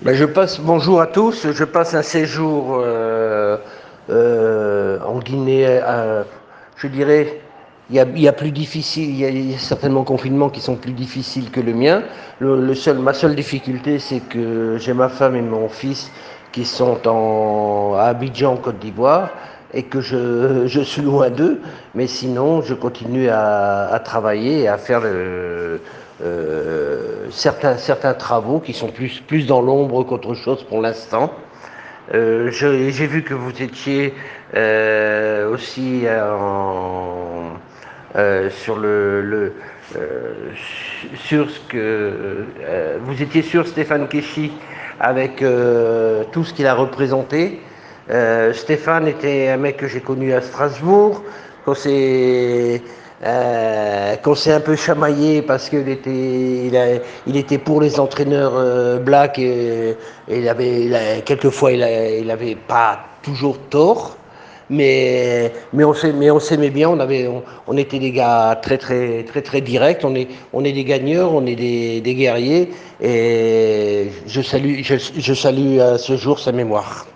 Bonjour à tous, je passe un séjour en Guinée. Je dirais, il y a plus difficile, il y a certainement confinements qui sont plus difficiles que le mien. Ma seule difficulté, c'est que j'ai ma femme et mon fils qui sont à Abidjan, en Côte d'Ivoire, et que je suis loin d'eux. Mais sinon, je continue à travailler et à faire certains travaux qui sont plus dans l'ombre qu'autre chose pour l'instant. J'ai vu que vous étiez aussi sur sur ce que vous étiez sur Stéphane Keshi avec tout ce qu'il a représenté. Stéphane était un mec que j'ai connu à Strasbourg, qu'on s'est un peu chamaillé parce il était pour les entraîneurs blacks et quelquefois il avait pas toujours tort. Mais on s'aimait bien, on était des gars très directs, on est des gagneurs, on est des guerriers, et je salue à ce jour sa mémoire.